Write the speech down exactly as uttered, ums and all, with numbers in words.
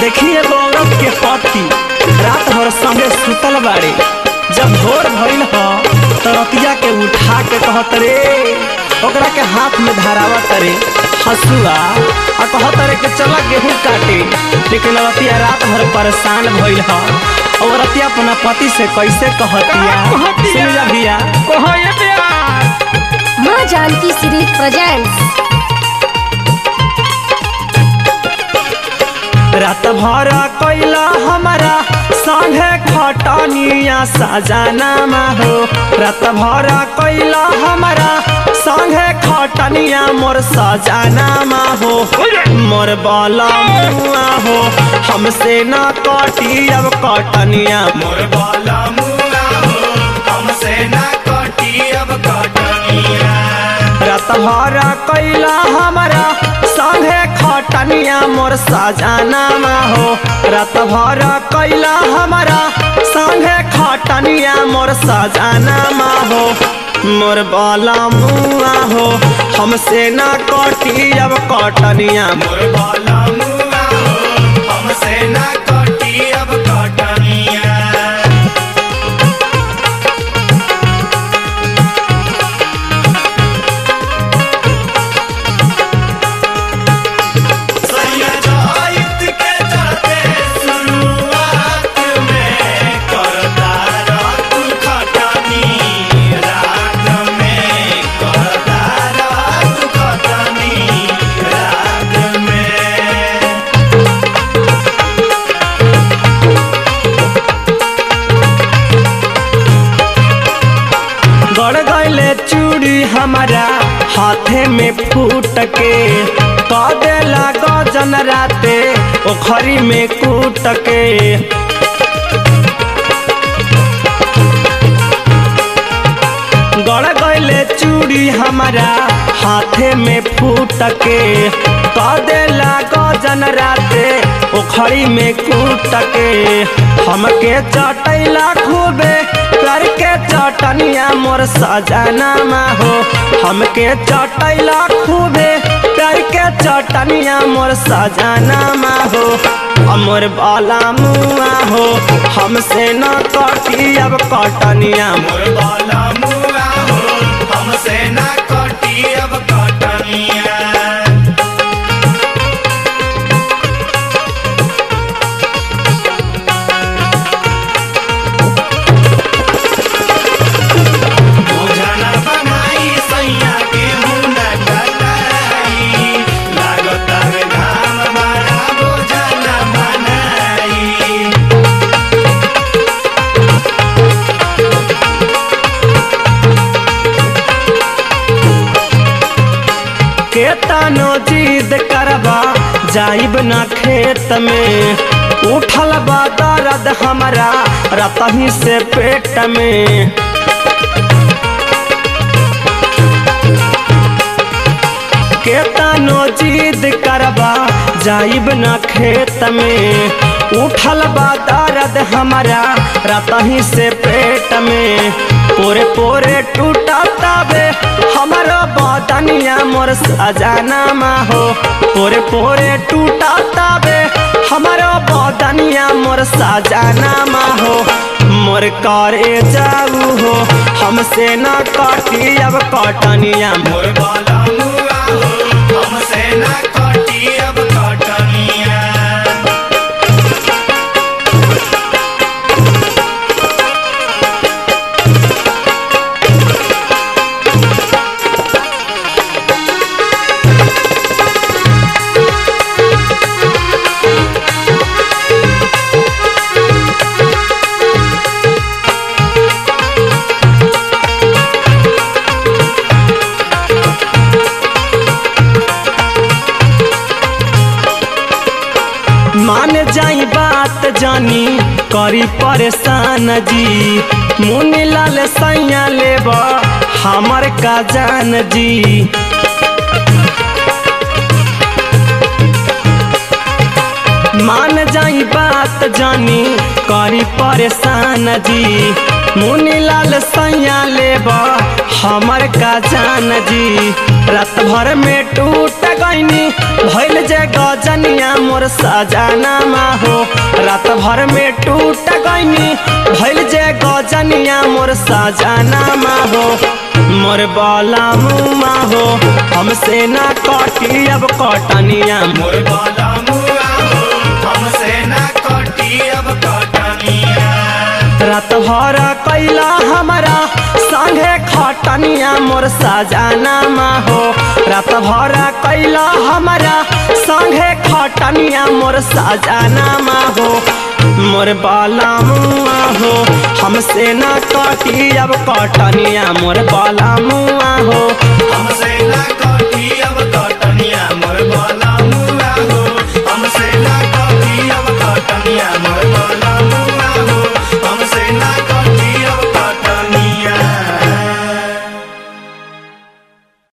देखिए औरत के पति रात भर संगे सुतल बाड़े। जब भोर भइल ह तो रतिया के उठा के कहत रे ओकरा के हाथ में धरावत रे हसुआ और कहत रे कि चला गेहूं काटे। लेकिन रतिया रात भर परेशान भइल ह और रतिया अपना पति से कैसे कहतिया सुन जा भैया। कहो ये प्यार माँ जानकी सीरीज प्रेजेंट्स। रात भर कैला हमारा संगे खटनिया सजनामा हो। रात भर कैला हमारा संगे खटनिया मोर सजनामा हो। मोर बाला मुआ हो हमसे न कटी अब कटनिया। मोर बाला मुआ हो हमसे न कटी अब कटनिया। रात भर कैला हमारा संगे खटनिया मोर सजनामा हो। रात भर कैला हमारा संगे खटनिया मोर सजनामा हो। मोर बाला मुआ हो हमसे न कटी अब कटनिया। मोर बाला मुआ हो हमसे न कटी अब कटनिया। गड़ गईले चूड़ी हमारा हाथे में फूट के कह देला गजन राते ओखरी में कूट के। गड़ गईले चूड़ी हमारा हाथे में फूट के कह देला गजन राते ओखरी में कूट के। हमके चटैला खूबे करके चटनिया मोर सजनामा हो। हमके चटैला खूबे करके चटनिया मोर सजनामा हो। मोर बाला मुआ हो हमसे न कटी अब कटनिया। मोर बाला मुआ हो हमसे न कटी अब कटनिया। केतनो जिद करबा जाइब ना खेत में। उठल बा दर्द हमारा रतही से पेट में। केतनो जिद करबा जाइब ना खेत में। उठल बा दर्द हमारा रतही से पेट में। पोरे पोरे टूटा ताबे हमारा बदनिया मोर सजनामा हो। पोरे पोरे टूटा ताबे हमारा बदनिया मोर सजनामा हो। मोर करे जाऊ हो हमसे न कटी अब कटनिया। मोर बाला मुआ हो हमसे न कटी अब कटनिया। मान जाई बात जानी करी परेशान जी। मुनि लाल सैया लेब हमर का जान जी। मान जाई बात जानी करी परेशान जी। मुनि लाल सैया लेब हमर का जान जी। रात भर में टूट गईनी भइल जे गजनिया मोर सजाना हो रात भर में टूट गईनी भइल जे गजनिया मोर सजाना हो मोर बाला मुआ हो हमसे ना कटी अब कटनिया मोर बाला मुआ हो हमसे ना कटी अब कटनिया रात भर कैला हमारा संगे खटनिया मोर सजाना हो रात भर कैला हमारा संगे खटनिया मोर सजाना हो मोर बाला मुआ हो हमसे ना कटी अब कटनिया मोर बाला मुआ हो हमसे ना कटी